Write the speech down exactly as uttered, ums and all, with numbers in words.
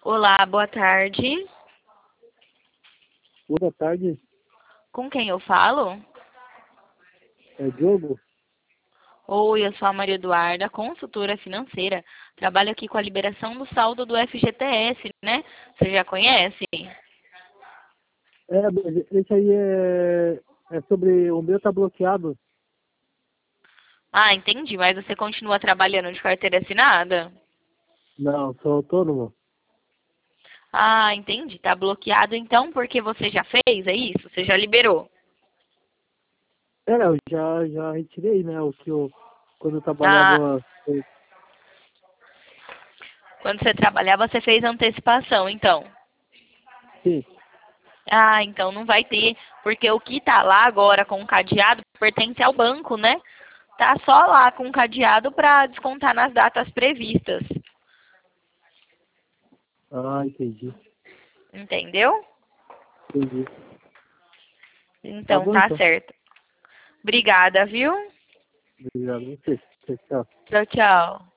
Olá, boa tarde. Boa tarde, Com quem eu falo? é Diogo. Oi, eu sou a Maria Eduarda, consultora financeira. Trabalho aqui com a liberação do saldo do F G T S, né? Você já conhece? É, mas esse aí é, é sobre o meu tá bloqueado. Ah, entendi, mas você continua trabalhando de carteira assinada? Não, sou autônomo. Ah, entendi. Tá bloqueado então porque você já fez, é isso? Você já liberou? É, eu já, já retirei, né? O que eu, quando eu Ah, trabalhava. eu- quando você trabalhava, você fez antecipação, então. Sim. Ah, então não vai ter, porque o que tá lá agora com o cadeado pertence ao banco, né? Tá só lá com o cadeado para descontar nas datas previstas. Ah, entendi. Entendeu? Entendi. Tá Então bom tá então. certo. Obrigada, viu? Obrigado a você. Tchau, tchau. Tchau, tchau.